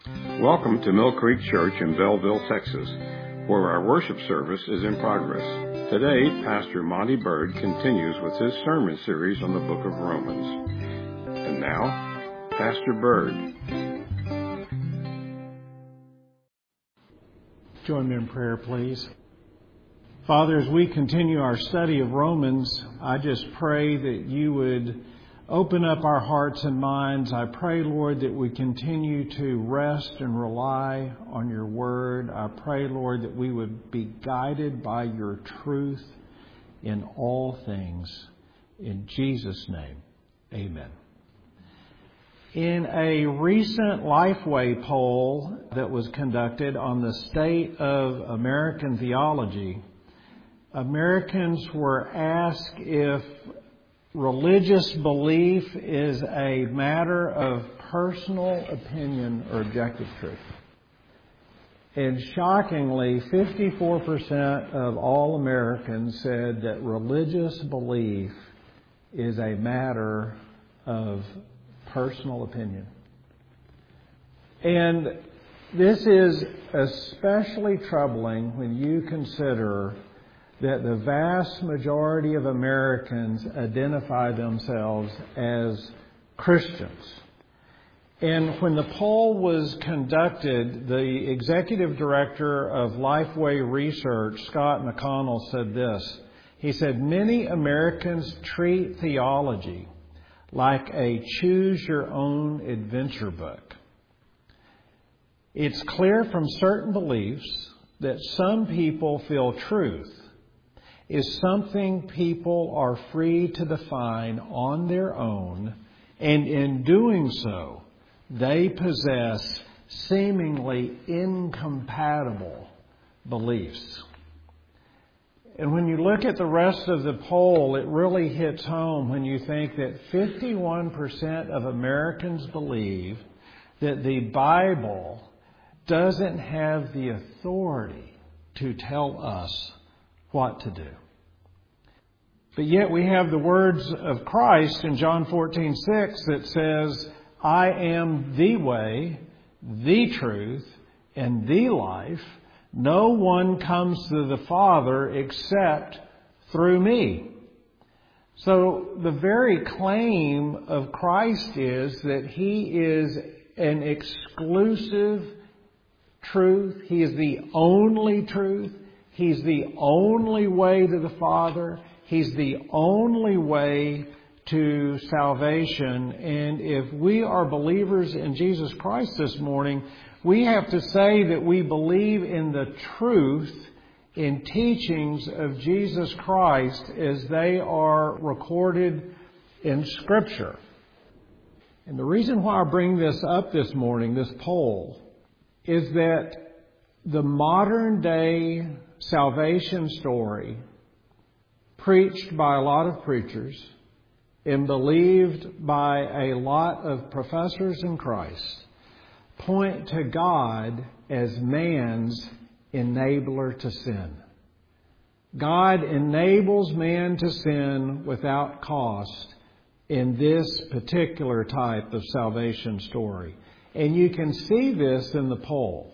Welcome to Mill Creek Church in Belleville, Texas, where our worship service is in progress. Today, Pastor Monty Bird continues with his sermon series on the book of Romans. And now, Pastor Bird. Join me in prayer, please. Father, as we continue our study of Romans, I just pray that you would open up our hearts and minds. I pray, Lord, that we continue to rest and rely on your word. I pray, Lord, that we would be guided by your truth in all things. In Jesus' name, amen. In a recent Lifeway poll that was conducted on the state of American theology, Americans were asked if religious belief is a matter of personal opinion or objective truth. And shockingly, 54% of all Americans said that religious belief is a matter of personal opinion. And this is especially troubling when you consider that the vast majority of Americans identify themselves as Christians. And when the poll was conducted, the executive director of Lifeway Research, Scott McConnell, said this. He said, "Many Americans treat theology like a choose-your-own-adventure book. It's clear from certain beliefs that some people feel truth is something people are free to define on their own, and in doing so, they possess seemingly incompatible beliefs." And when you look at the rest of the poll, it really hits home when you think that 51% of Americans believe that the Bible doesn't have the authority to tell us what to do. But yet we have the words of Christ in John 14:6 that says, "I am the way, the truth, and the life. No one comes to the Father except through me." So the very claim of Christ is that He is an exclusive truth. He is the only truth. He's the only way to the Father. He's the only way to salvation. And if we are believers in Jesus Christ this morning, we have to say that we believe in the truth in teachings of Jesus Christ as they are recorded in Scripture. And the reason why I bring this up this morning, this poll, is that the modern day salvation story preached by a lot of preachers and believed by a lot of professors in Christ point to God as man's enabler to sin. God enables man to sin without cost in this particular type of salvation story. And you can see this in the poll.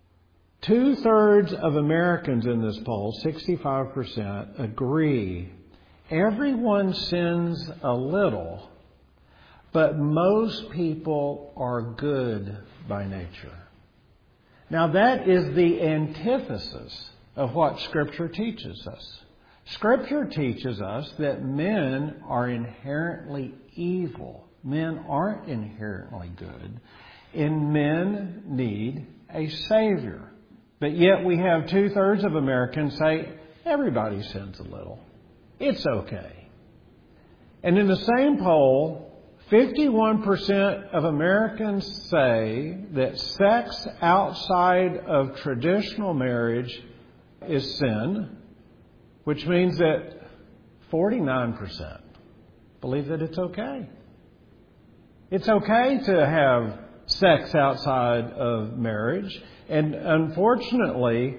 2/3 of Americans in this poll, 65%, agree everyone sins a little, but most people are good by nature. Now that is the antithesis of what Scripture teaches us. Scripture teaches us that men are inherently evil. Men aren't inherently good, and men need a Savior. But yet we have 2/3 of Americans say, everybody sins a little. It's okay. And in the same poll, 51% of Americans say that sex outside of traditional marriage is sin, which means that 49% believe that it's okay. It's okay to have sex outside of marriage. And unfortunately,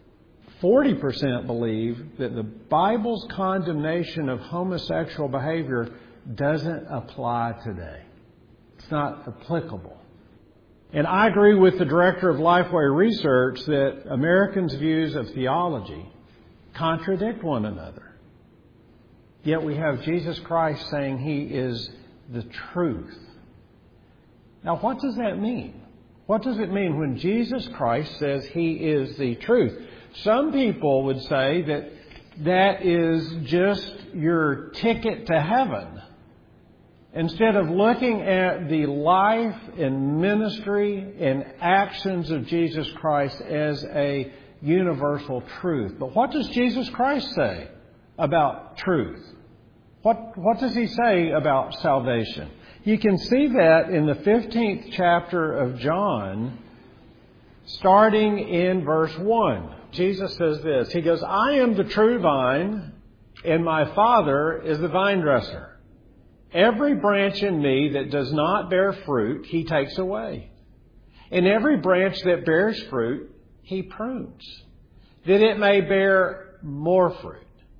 40% believe that the Bible's condemnation of homosexual behavior doesn't apply today. It's not applicable. And I agree with the director of Lifeway Research that Americans' views of theology contradict one another. Yet we have Jesus Christ saying He is the truth. Now, what does that mean? What does it mean when Jesus Christ says He is the truth? Some people would say that that is just your ticket to heaven. Instead of looking at the life and ministry and actions of Jesus Christ as a universal truth. But what does Jesus Christ say about truth? What does He say about salvation? You can see that in the 15th chapter of John, starting in verse 1. Jesus says this. He goes, I am the true vine, and my Father is the vine dresser. Every branch in me that does not bear fruit, He takes away. And every branch that bears fruit, He prunes, that it may bear more fruit.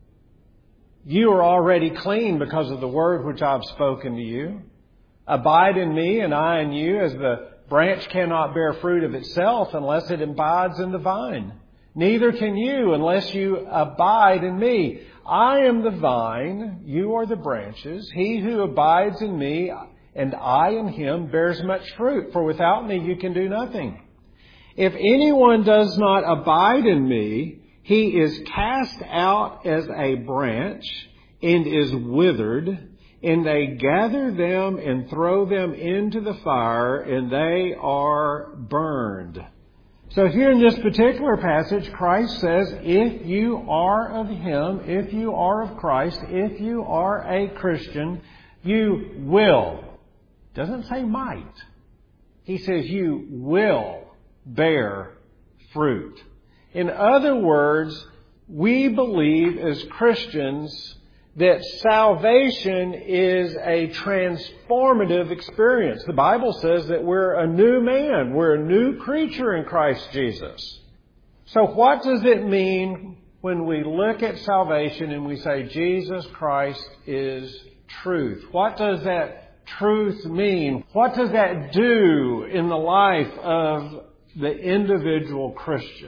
You are already clean because of the word which I have spoken to you. Abide in me and I in you, as the branch cannot bear fruit of itself unless it abides in the vine. Neither can you unless you abide in me. I am the vine, you are the branches. He who abides in me and I in him bears much fruit, for without me you can do nothing. If anyone does not abide in me, he is cast out as a branch and is withered, and they gather them and throw them into the fire, and they are burned. So here in this particular passage, Christ says, if you are of Him, if you are of Christ, if you are a Christian, you will. Doesn't say might. He says you will bear fruit. In other words, we believe as Christians that salvation is a transformative experience. The Bible says that we're a new man. We're a new creature in Christ Jesus. So what does it mean when we look at salvation and we say Jesus Christ is truth? What does that truth mean? What does that do in the life of the individual Christian?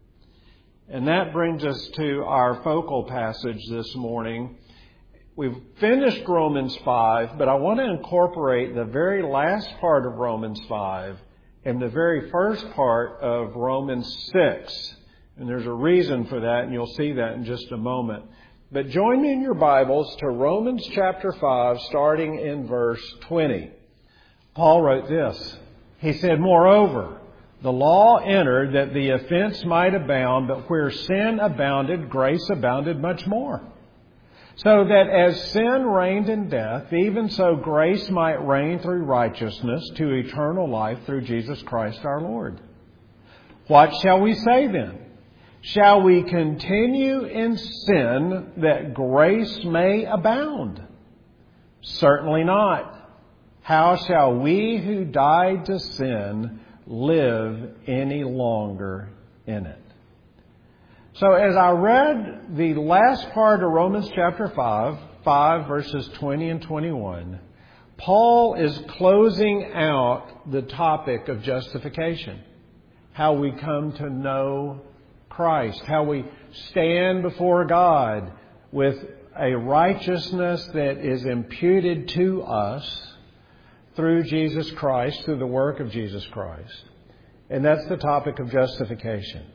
And that brings us to our focal passage this morning. We've finished Romans 5, but I want to incorporate the very last part of Romans 5 and the very first part of Romans 6. And there's a reason for that, and you'll see that in just a moment. But join me in your Bibles to Romans chapter 5, starting in verse 20. Paul wrote this. He said, moreover, the law entered that the offense might abound, but where sin abounded, grace abounded much more. So that as sin reigned in death, even so grace might reign through righteousness to eternal life through Jesus Christ our Lord. What shall we say then? Shall we continue in sin that grace may abound? Certainly not. How shall we who died to sin live any longer in it? So as I read the last part of Romans chapter 5 verses 20 and 21, Paul is closing out the topic of justification. How we come to know Christ. How we stand before God with a righteousness that is imputed to us through Jesus Christ, through the work of Jesus Christ. And that's the topic of justification.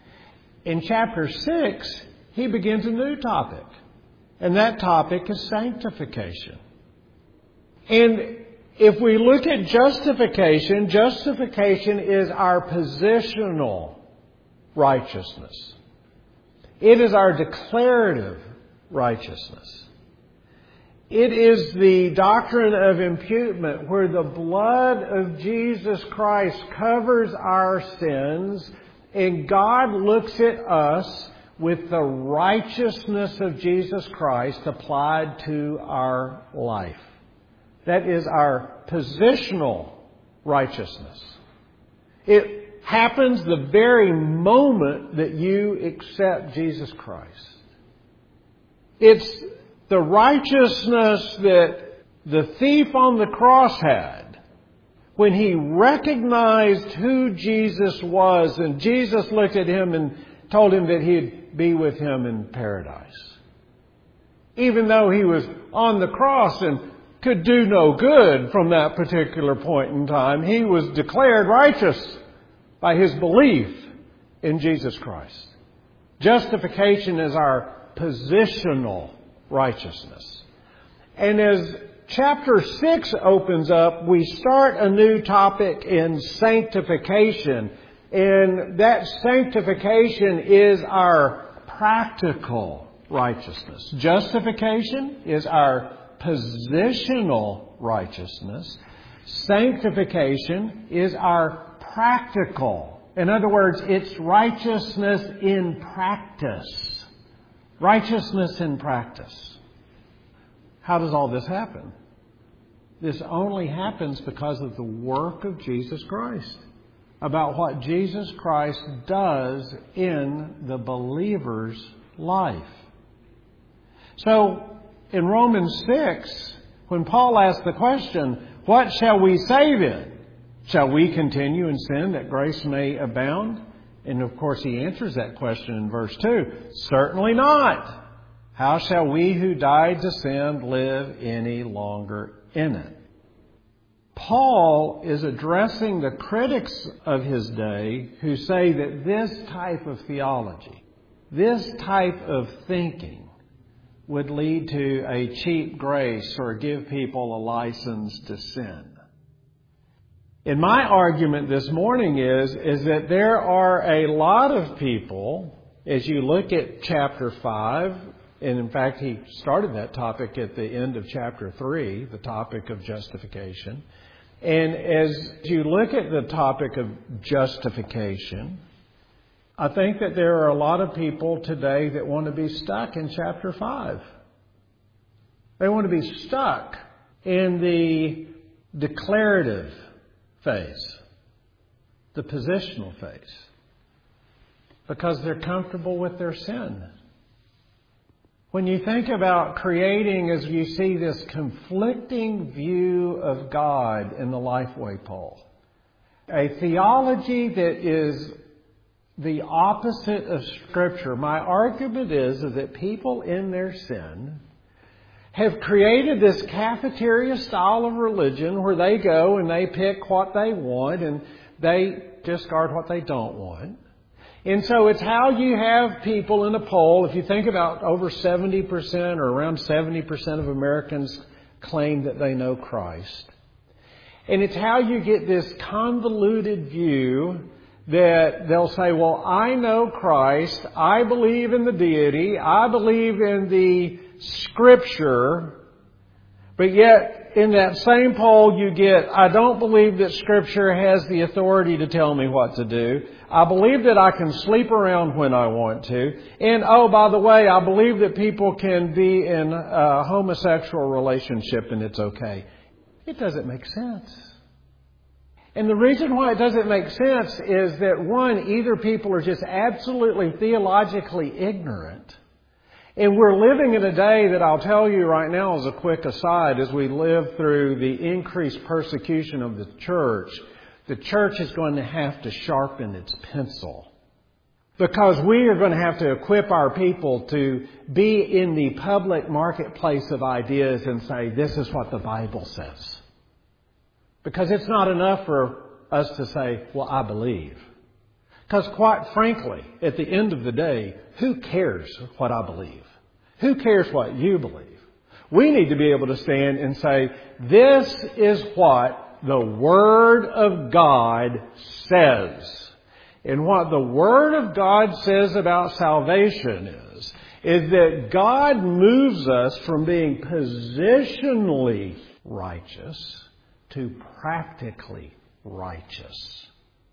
In chapter 6, he begins a new topic. And that topic is sanctification. And if we look at justification, justification is our positional righteousness. It is our declarative righteousness. It is the doctrine of imputement, where the blood of Jesus Christ covers our sins, and God looks at us with the righteousness of Jesus Christ applied to our life. That is our positional righteousness. It happens the very moment that you accept Jesus Christ. It's the righteousness that the thief on the cross had when he recognized who Jesus was, and Jesus looked at him and told him that he'd be with him in paradise. Even though he was on the cross and could do no good from that particular point in time, he was declared righteous by his belief in Jesus Christ. Justification is our positional righteousness. And as chapter 6 opens up, we start a new topic in sanctification. And that sanctification is our practical righteousness. Justification is our positional righteousness. Sanctification is our practical. In other words, it's righteousness in practice. Righteousness in practice. How does all this happen? This only happens because of the work of Jesus Christ. About what Jesus Christ does in the believer's life. So, in Romans 6, when Paul asked the question, what shall we say then? Shall we continue in sin that grace may abound? And of course he answers that question in verse 2. Certainly not. How shall we who died to sin live any longer in it? Paul is addressing the critics of his day who say that this type of theology, this type of thinking, would lead to a cheap grace or give people a license to sin. And my argument this morning is that there are a lot of people, as you look at chapter 5, and in fact he started that topic at the end of chapter 3, the topic of justification. And as you look at the topic of justification, I think that there are a lot of people today that want to be stuck in chapter 5. They want to be stuck in the declarative phase, the positional phase, because they're comfortable with their sin. When you think about creating, as you see this conflicting view of God in the Lifeway poll, a theology that is the opposite of Scripture. My argument is that people in their sin have created this cafeteria style of religion where they go and they pick what they want and they discard what they don't want. And so it's how you have people in a poll. If you think about over 70% or around 70% of Americans claim that they know Christ. And it's how you get this convoluted view that they'll say, well, I know Christ, I believe in the deity, I believe in the Scripture, but yet in that same poll you get, I don't believe that Scripture has the authority to tell me what to do. I believe that I can sleep around when I want to. And oh, by the way, I believe that people can be in a homosexual relationship and it's okay. It doesn't make sense. And the reason why it doesn't make sense is that, one, either people are just absolutely theologically ignorant. And we're living in a day that I'll tell you right now as a quick aside, as we live through the increased persecution of the church is going to have to sharpen its pencil. Because we are going to have to equip our people to be in the public marketplace of ideas and say, this is what the Bible says. Because it's not enough for us to say, well, I believe. Because quite frankly, at the end of the day, who cares what I believe? Who cares what you believe? We need to be able to stand and say, this is what the Word of God says. And what the Word of God says about salvation is that God moves us from being positionally righteous to practically righteous.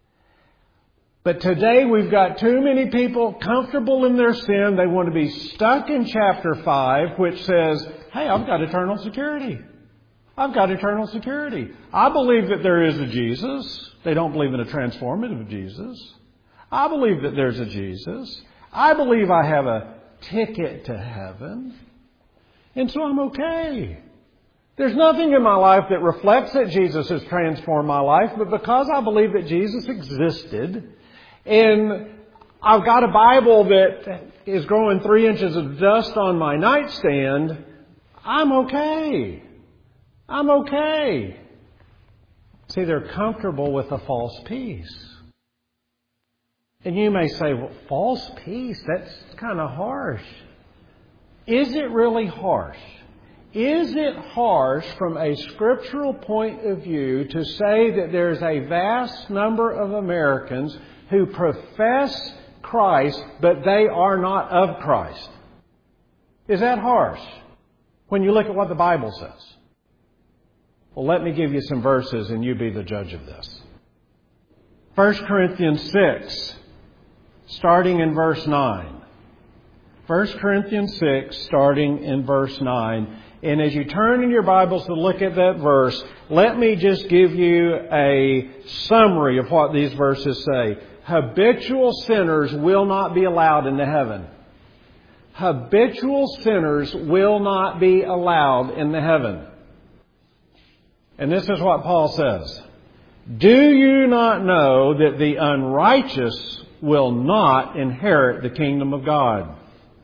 But today we've got too many people comfortable in their sin. They want to be stuck in chapter 5, which says, hey, I've got eternal security. I've got eternal security. I believe that there is a Jesus. They don't believe in a transformative Jesus. I believe that there's a Jesus. I believe I have a ticket to heaven. And so I'm okay. There's nothing in my life that reflects that Jesus has transformed my life, but because I believe that Jesus existed, and I've got a Bible that is growing 3 inches of dust on my nightstand, I'm okay. I'm okay. See, they're comfortable with a false peace. And you may say, well, false peace, that's kind of harsh. Is it really harsh? Is it harsh from a scriptural point of view to say that there's a vast number of Americans who profess Christ, but they are not of Christ? Is that harsh when you look at what the Bible says? Well, let me give you some verses and you be the judge of this. 1 Corinthians 6, starting in verse 9. 1 Corinthians 6, starting in verse 9. And as you turn in your Bibles to look at that verse, let me just give you a summary of what these verses say. Habitual sinners will not be allowed into heaven. Habitual sinners will not be allowed in the heaven. And this is what Paul says. Do you not know that the unrighteous will not inherit the kingdom of God?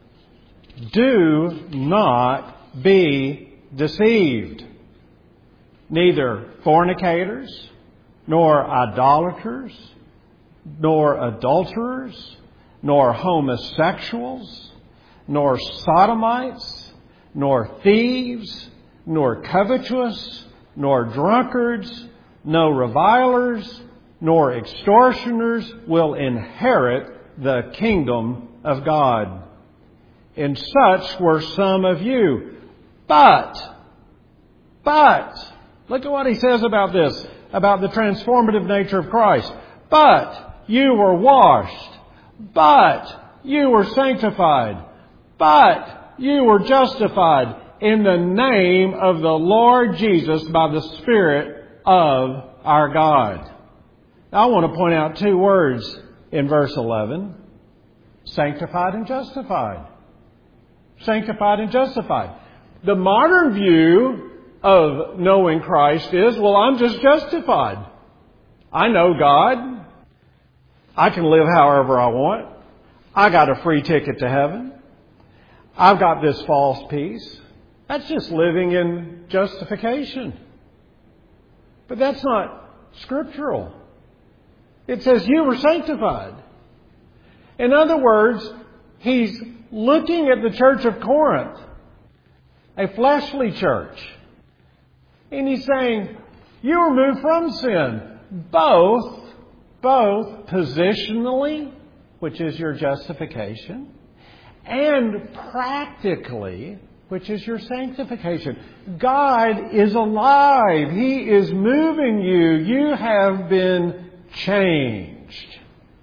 Do not be deceived. Neither fornicators, nor idolaters, nor adulterers, nor homosexuals, nor sodomites, nor thieves, nor covetous, nor drunkards, no revilers, nor extortioners will inherit the kingdom of God. And such were some of you. But, look at what he says about this, about the transformative nature of Christ. But you were washed. But you were sanctified. But you were justified in the name of the Lord Jesus by the Spirit of our God. Now, I want to point out 2 words in verse 11. Sanctified and justified. Sanctified and justified. The modern view of knowing Christ is, well, I'm just justified. I know God. I can live however I want. I got a free ticket to heaven. I've got this false peace. That's just living in justification. But that's not scriptural. It says you were sanctified. In other words, he's looking at the church of Corinth, a fleshly church. And he's saying, you were moved from sin, both positionally, which is your justification, and practically, which is your sanctification. God is alive. He is moving you. You have been changed.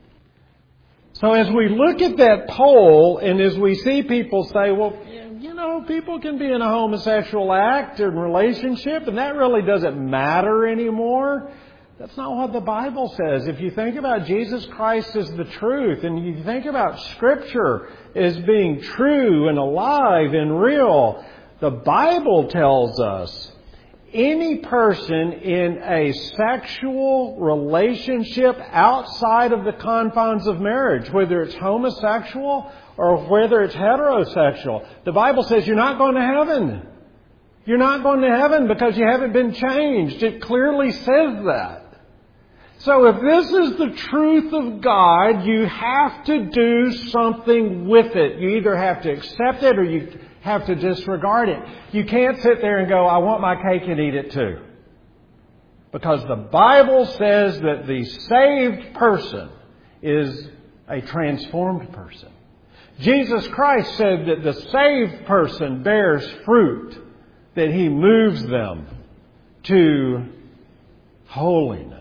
So as we look at that poll, and as we see people say, well, you know, people can be in a homosexual act or relationship, and that really doesn't matter anymore. That's not what the Bible says. If you think about Jesus Christ as the truth, and you think about Scripture as being true and alive and real, the Bible tells us any person in a sexual relationship outside of the confines of marriage, whether it's homosexual or whether it's heterosexual, the Bible says you're not going to heaven. You're not going to heaven because you haven't been changed. It clearly says that. So if this is the truth of God, you have to do something with it. You either have to accept it or you have to disregard it. You can't sit there and go, I want my cake and eat it too. Because the Bible says that the saved person is a transformed person. Jesus Christ said that the saved person bears fruit, that He moves them to holiness.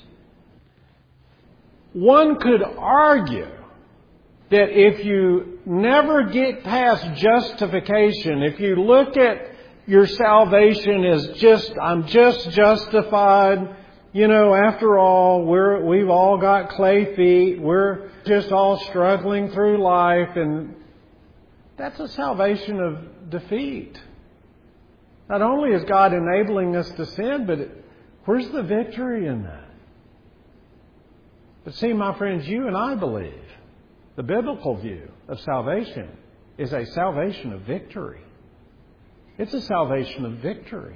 One could argue that if you never get past justification, if you look at your salvation as I'm just justified, you know, after all, we've all got clay feet, we're just all struggling through life, and that's a salvation of defeat. Not only is God enabling us to sin, but where's the victory in that? But see, my friends, you and I believe the biblical view of salvation is a salvation of victory. It's a salvation of victory.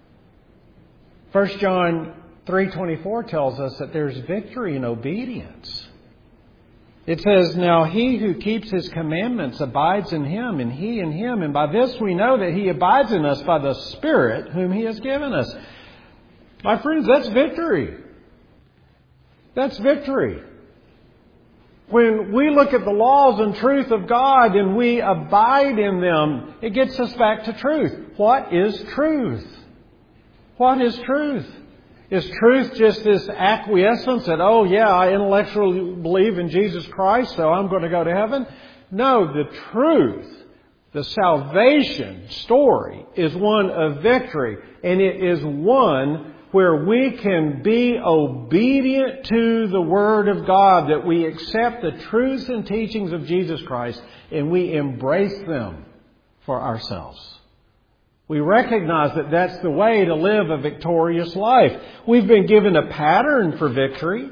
1 John 3:24 tells us that there's victory in obedience. It says, "Now he who keeps His commandments abides in Him, and He in Him. And by this we know that He abides in us by the Spirit whom He has given us." My friends, that's victory. That's victory. When we look at the laws and truth of God and we abide in them, it gets us back to truth. What is truth? What is truth? Is truth just this acquiescence that, oh yeah, I intellectually believe in Jesus Christ, so I'm going to go to heaven? No, the truth, the salvation story is one of victory, and it is one where we can be obedient to the Word of God, that we accept the truths and teachings of Jesus Christ and we embrace them for ourselves. We recognize that that's the way to live a victorious life. We've been given a pattern for victory.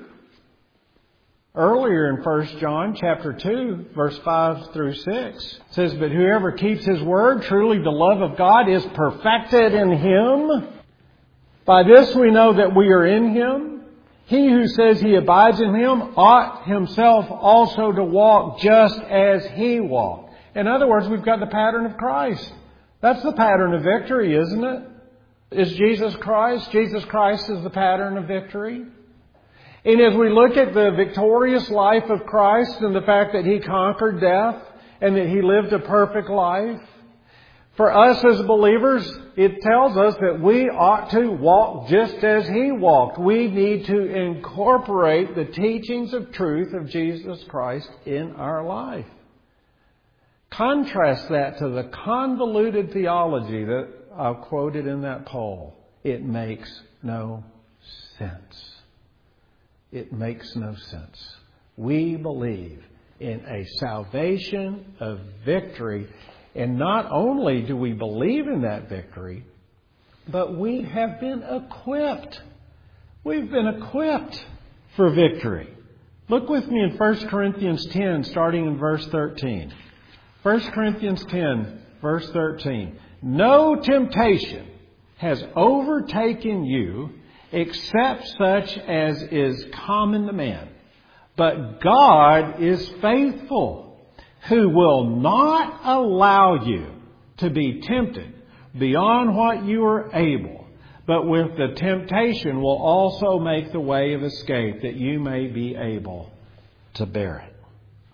Earlier in 1 John chapter 2, verse 5 through 6, it says, "But whoever keeps His word, truly the love of God is perfected in him. By this we know that we are in Him. He who says he abides in Him ought himself also to walk just as He walked." In other words, we've got the pattern of Christ. That's the pattern of victory, isn't it? Is Jesus Christ? Jesus Christ is the pattern of victory. And as we look at the victorious life of Christ and the fact that He conquered death and that He lived a perfect life, for us as believers, it tells us that we ought to walk just as He walked. We need to incorporate the teachings of truth of Jesus Christ in our life. Contrast that to the convoluted theology that I quoted in that poll. It makes no sense. It makes no sense. We believe in a salvation of victory. And not only do we believe in that victory, but we have been equipped. We've been equipped for victory. Look with me in 1 Corinthians 10, starting in verse 13. 1 Corinthians 10, verse 13. "No temptation has overtaken you except such as is common to man. But God is faithful, who will not allow you to be tempted beyond what you are able, but with the temptation will also make the way of escape, that you may be able to bear it."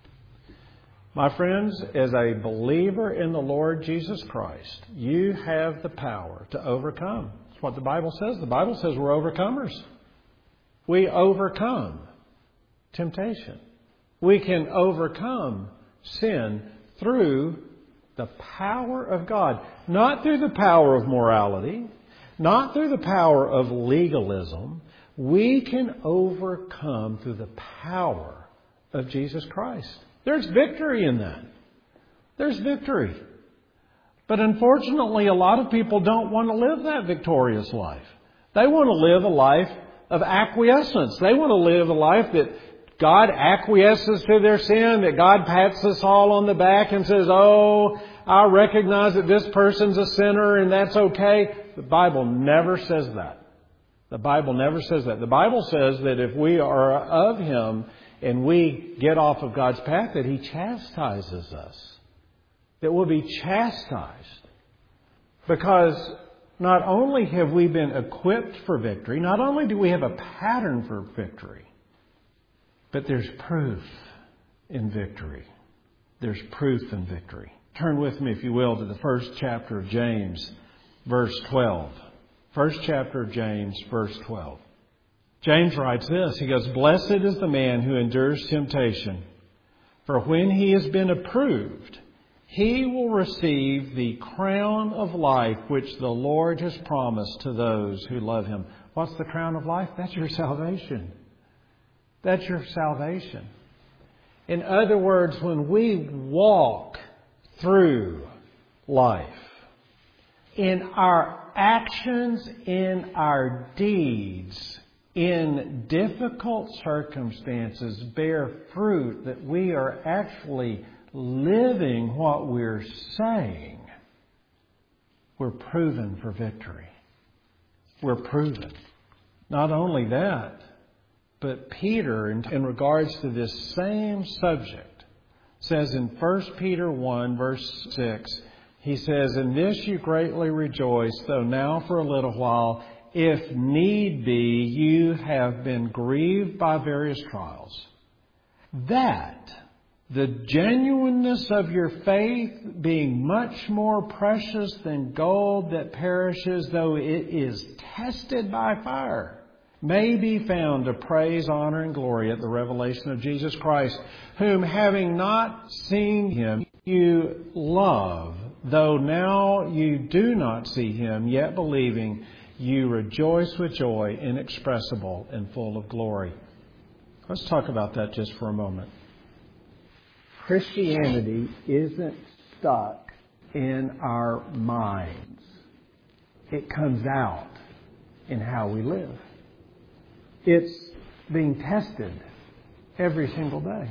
My friends, as a believer in the Lord Jesus Christ, you have the power to overcome. That's what the Bible says. The Bible says we're overcomers. We overcome temptation. We can overcome sin through the power of God. Not through the power of morality, not through the power of legalism. We can overcome through the power of Jesus Christ. There's victory in that. There's victory. But unfortunately, a lot of people don't want to live that victorious life. They want to live a life of acquiescence. They want to live a life that God acquiesces to their sin, that God pats us all on the back and says, "Oh, I recognize that this person's a sinner and that's okay." The Bible never says that. The Bible never says that. The Bible says that if we are of Him and we get off of God's path, that He chastises us. That we'll be chastised. Because not only have we been equipped for victory, not only do we have a pattern for victory, but there's proof in victory. There's proof in victory. Turn with me, if you will, to the first chapter of James, verse 12. First chapter of James, verse 12. James writes this. He goes, "Blessed is the man who endures temptation, for when he has been approved, he will receive the crown of life which the Lord has promised to those who love Him." What's the crown of life? That's your salvation. That's your salvation. In other words, when we walk through life in our actions, in our deeds, in difficult circumstances, bear fruit, that we are actually living what we're saying, we're proven for victory. We're proven. Not only that, but Peter, in regards to this same subject, says in 1 Peter 1, verse 6, he says, "In this you greatly rejoice, though now for a little while, if need be, you have been grieved by various trials, that the genuineness of your faith, being much more precious than gold that perishes, though it is tested by fire, may be found to praise, honor, and glory at the revelation of Jesus Christ, whom having not seen Him, you love, though now you do not see Him, yet believing, you rejoice with joy inexpressible and full of glory." Let's talk about that just for a moment. Christianity isn't stuck in our minds. It comes out in how we live. It's being tested every single day.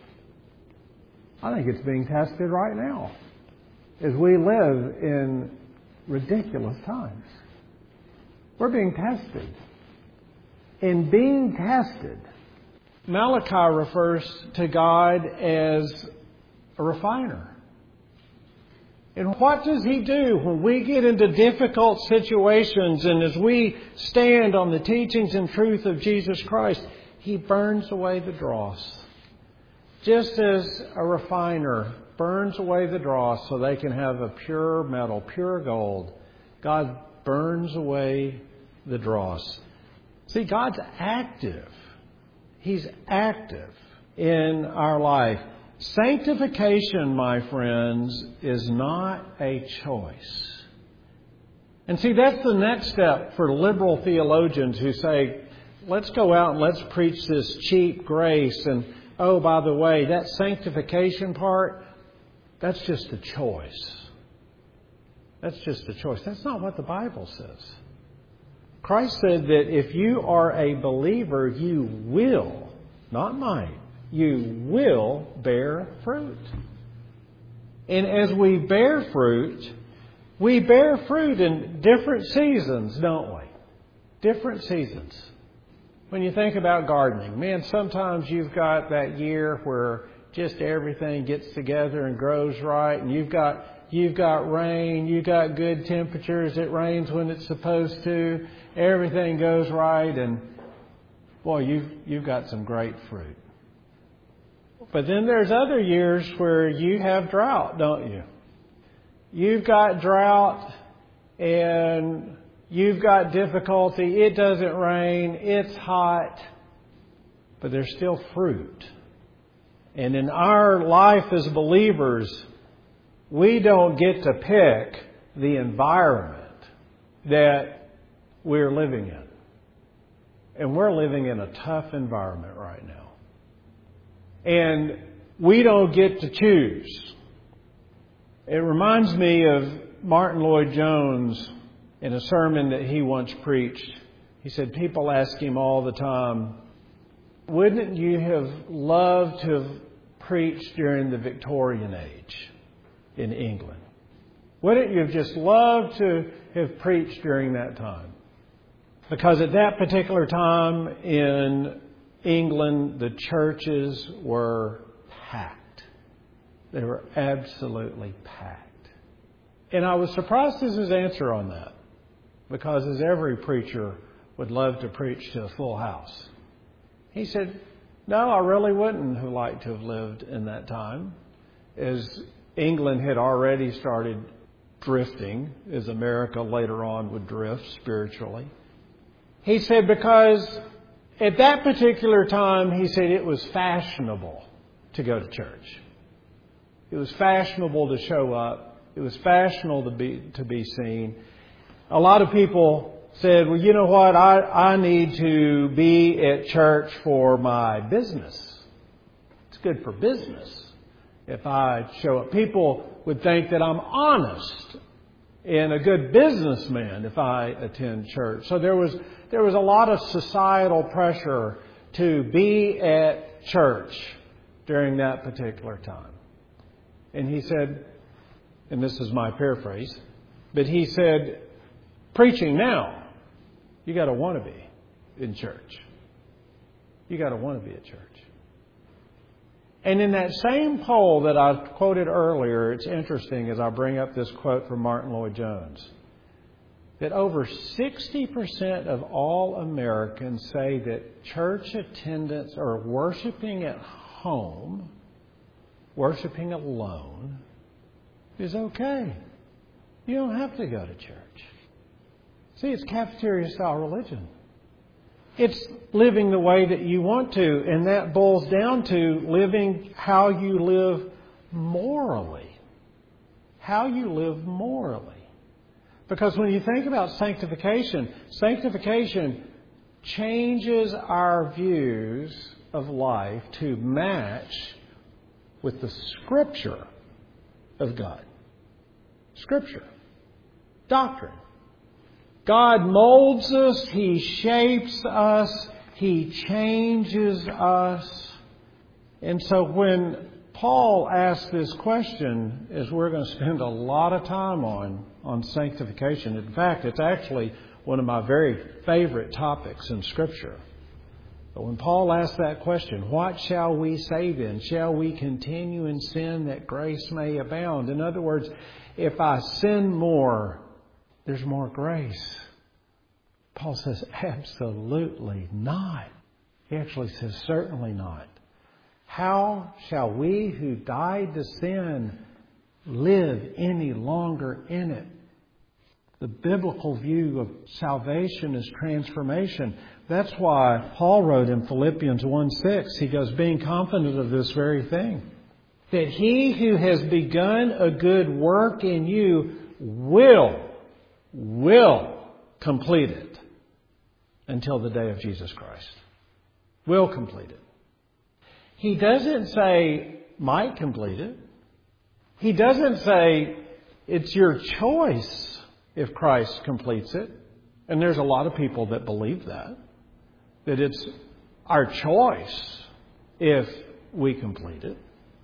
I think it's being tested right now as we live in ridiculous times. We're being tested. In being tested, Malachi refers to God as a refiner. And what droes He do when we get into difficult situations and as we stand on the teachings and truth of Jesus Christ? He burns away the dross. Just as a refiner burns away the dross so they can have a pure metal, pure gold, God burns away the dross. See, God's active. He's active in our life. Sanctification, my friends, is not a choice. And see, that's the next step for liberal theologians who say, let's go out and let's preach this cheap grace. And, oh, by the way, that sanctification part, that's just a choice. That's just a choice. That's not what the Bible says. Christ said that if you are a believer, you will, not might, you will bear fruit. And as we bear fruit in different seasons, don't we? Different seasons. When you think about gardening, man, sometimes you've got that year where just everything gets together and grows right, and you've got rain, you've got good temperatures, it rains when it's supposed to, everything goes right, and boy, you've got some great fruit. But then there's other years where you have drought, don't you? You've got drought and you've got difficulty. It doesn't rain. It's hot. But there's still fruit. And in our life as believers, we don't get to pick the environment that we're living in. And we're living in a tough environment right now. And we don't get to choose. It reminds me of Martin Lloyd-Jones in a sermon that he once preached. He said, people ask him all the time, wouldn't you have loved to have preached during the Victorian age in England? Wouldn't you have just loved to have preached during that time? Because at that particular time in England, the churches were packed. They were absolutely packed. And I was surprised at his answer on that. Because as every preacher would love to preach to a full house. He said, no, I really wouldn't have liked to have lived in that time. As England had already started drifting, as America later on would drift spiritually. He said, because at that particular time, he said it was fashionable to go to church. It was fashionable to show up. It was fashionable to be seen. A lot of people said, well, you know what? I need to be at church for my business. It's good for business if I show up. People would think that I'm honest and a good businessman if I attend church. So there was a lot of societal pressure to be at church during that particular time. And he said, and this is my paraphrase, but he said, preaching now, you got to want to be in church. You got to want to be at church. And in that same poll that I quoted earlier, it's interesting as I bring up this quote from Martin Lloyd-Jones, that over 60% of all Americans say that church attendance or worshiping at home, worshiping alone, is okay. You don't have to go to church. See, it's cafeteria-style religion. It's living the way that you want to, and that boils down to living how you live morally. How you live morally. Because when you think about sanctification, sanctification changes our views of life to match with the Scripture of God. Scripture. Doctrine. God molds us, He shapes us, He changes us. And so when Paul asks this question, as we're going to spend a lot of time on sanctification. In fact, it's actually one of my very favorite topics in Scripture. But when Paul asks that question, what shall we say then? Shall we continue in sin that grace may abound? In other words, if I sin more, there's more grace. Paul says, absolutely not. He actually says, certainly not. How shall we who died to sin live any longer in it? The biblical view of salvation is transformation. That's why Paul wrote in Philippians 1:6, he goes, being confident of this very thing, that he who has begun a good work in you will complete it until the day of Jesus Christ. Will complete it. He doesn't say might complete it. He doesn't say it's your choice if Christ completes it. And there's a lot of people that believe that it's our choice if we complete it.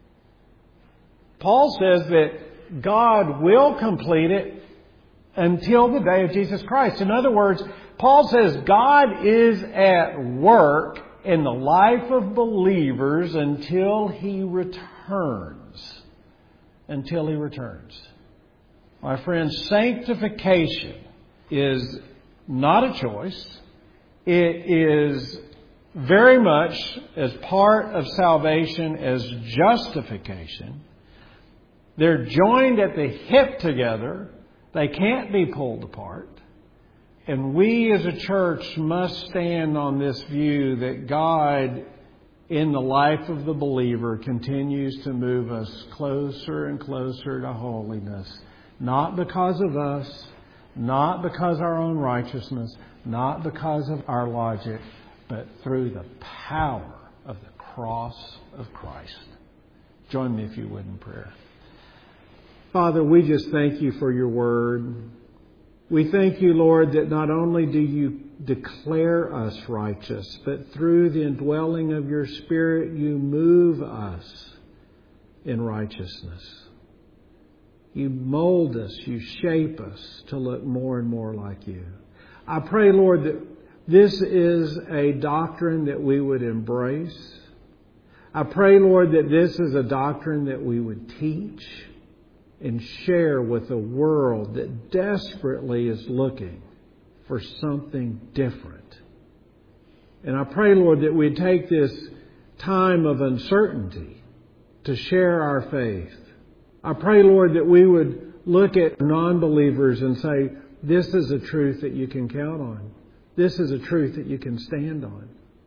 Paul says that God will complete it until the day of Jesus Christ. In other words, Paul says God is at work in the life of believers until He returns. Until He returns. My friends, sanctification is not a choice. It is very much as part of salvation as justification. They're joined at the hip together. They can't be pulled apart. And we as a church must stand on this view that God, in the life of the believer, continues to move us closer and closer to holiness. Not because of us, not because of our own righteousness, not because of our logic, but through the power of the cross of Christ. Join me if you would in prayer. Father, we just thank You for Your Word. We thank You, Lord, that not only do You declare us righteous, but through the indwelling of Your Spirit, You move us in righteousness. You mold us, You shape us to look more and more like You. I pray, Lord, that this is a doctrine that we would embrace. I pray, Lord, that this is a doctrine that we would teach and share with a world that desperately is looking for something different. And I pray, Lord, that we'd take this time of uncertainty to share our faith. I pray, Lord, that we would look at non-believers and say, this is a truth that you can count on. This is a truth that you can stand on.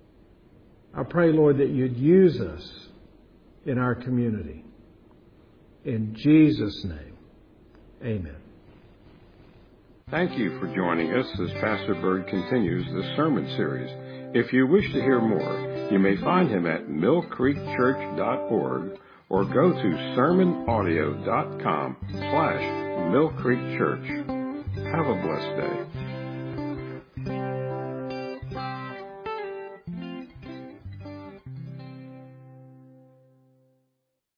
I pray, Lord, that You'd use us in our community. In Jesus' name, amen. Thank you for joining us as Pastor Bird continues this sermon series. If you wish to hear more, you may find him at millcreekchurch.org or go to sermonaudio.com/bird. Mill Creek Church. Have a blessed day.